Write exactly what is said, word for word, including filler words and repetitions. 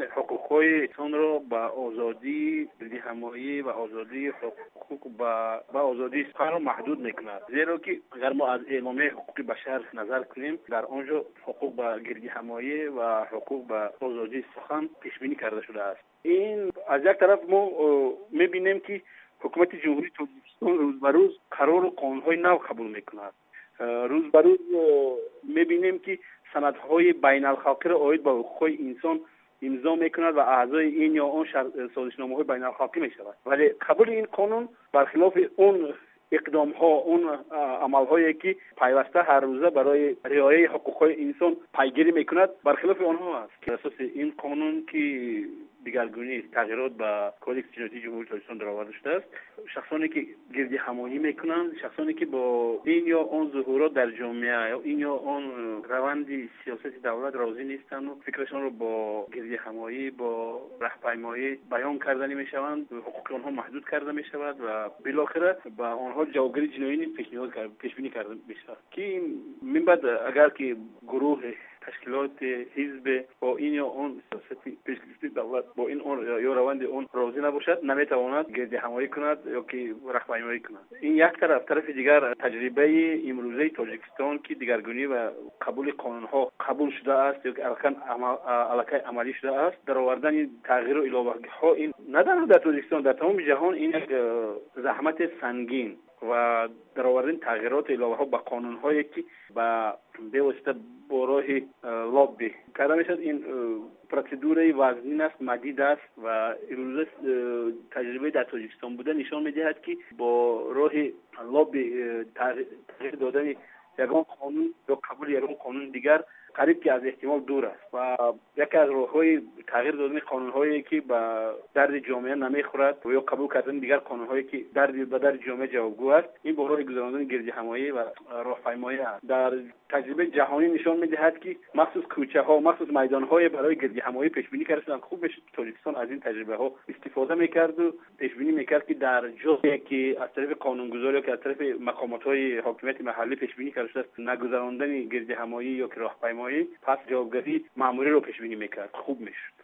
این حقوق‌های انسان را به آزادی گردهمایی و آزادی حقوق و به آزادی سخن محدود میکند. زیرا که اگر ما از اعلامیه حقوق بشر نظر کنیم، در آنجا حقوق به گردهمایی و حقوق به آزادی سخن پیش بینی کرده شده است. این از یک طرف ما میبینیم که حکومت جمهوری تاجیکستان روز به روز قرار و قانون‌های نو قبول میکند. روز به روز میبینیم که سندهای بین الخلقی را عاید به حقوق انسان امضا میکند و اعضای این یا آن سازشنامه‌های بین الخلقی میشود. ولی قبول این قانون برخلاف اون اقدام ها، اون عمل هایی که پیوسته هر روزه برای رعایت حقوق انسان پیگیری میکند، برخلاف آنها است که اساس این قانون که دیگرگونی تغییرات به کودکس جنایی جمهوری تاجیکستان درآورده شده است، شخصانی که گردی همایی میکنند، شخصانی که با این یا آن ظهورات در جامعه یا این یا آن روند سیاست دولت راضی نیستند و فکرشان رو با گردی همایی، با راهپیمایی بیان کرده نمیشوند، حقوق آنها محدود کرده میشود و بالاخره با آنها جوابگیری جنایی پیشنهاد کرده پیش بینی کرده میشود که من بعد اگر که گروه تشکیلات حزب با این یا آن سیاست پیشگیری دولت با این اون یا روند اون راضی نباشد، نمیتواند گردی همایی کند یا که راهپیمایی کند. این یک طرف. طرف دیگر تجربه امروزه تاجیکستان که دیگرگونی و قبول قانون ها قبول شده است یا که الکن عمل عملی شده است، در آوردن تغییر و اصلاح ها این نه در تاجیکستان، در تمام جهان این یک زحمت سنگین و در آوردن تغییرات اضافه ها به قانون هایی که با به واسطه با راه لابی کرده میشد، این پروسیدور وزنی است، مدید است و امروز تجربه در تاجیکستان بوده نشان میدهد که با راه لابی تغییر دادن یگان قانون یا قبول یگان قانون دیگر قریب که از احتمال دور است و یکی از راه‌های تغییر دادن قانون‌هایی که با درد جامعه نمیخورد و یا قبول کردن دیگر قانون‌هایی که درد به درد جامعه جوابگو است، این با راه گذراندن گردهمایی و راهپیمایی است. در تجربه جهانی نشان می‌دهد که مخصوص کوچه‌ها، مخصوص میدان‌های برای گردهمایی پیش بینی کرده شدند. خوب بشه تاجیکستان از این تجربه‌ها استفاده می‌کرد و پیش بینی می‌کرد که در جایی که از طرف قانونگذاری که از طرف مقامات‌های حاکمیت محلی پیش بینی کرده است، نگذراندن گردهمایی یا راهپیمایی، پس جوابگیری ماموری رو پیش بینی میکرد، خوب میشد.